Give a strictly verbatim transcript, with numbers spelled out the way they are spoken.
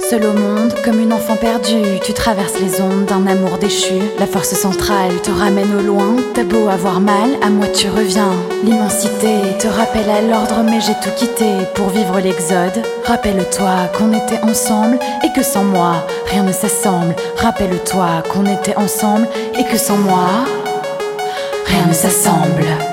Seul au monde, comme une enfant perdue, tu traverses les ondes d'un amour déchu. La force centrale te ramène au loin, t'as beau avoir mal, à moi tu reviens. L'immensité te rappelle à l'ordre, mais j'ai tout quitté pour vivre l'exode. Rappelle-toi qu'on était ensemble et que sans moi, rien ne s'assemble. Rappelle-toi qu'on était ensemble et que sans moi, rien ne s'assemble.